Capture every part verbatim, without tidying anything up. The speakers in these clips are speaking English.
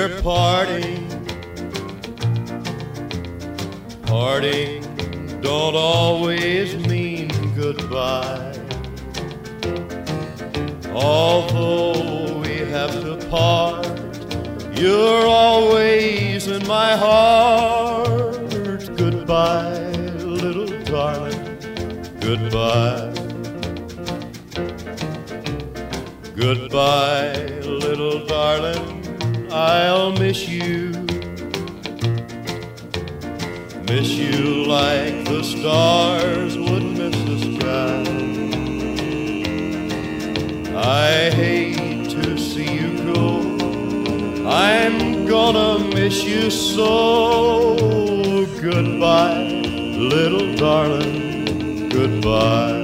we're parting. Parting don't always mean goodbye. Although we have to part, you're always in my heart. Goodbye, little darling, goodbye. Goodbye, little darling, I'll miss you. Miss you like the stars would miss the sky. I hate to see you go, I'm gonna miss you so. Goodbye, little darling, goodbye.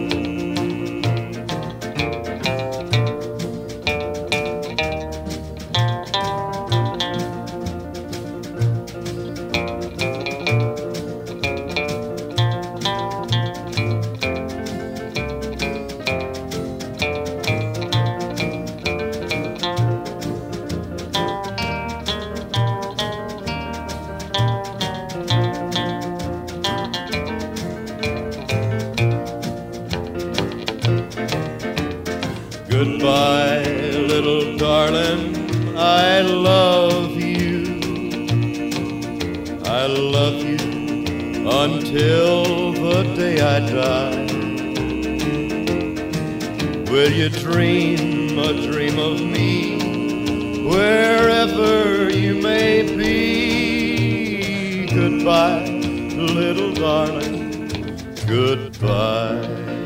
Goodbye, little darling, I love you. I love you until the day I die. Will you dream a dream of me wherever you may be? Goodbye, little darling, goodbye.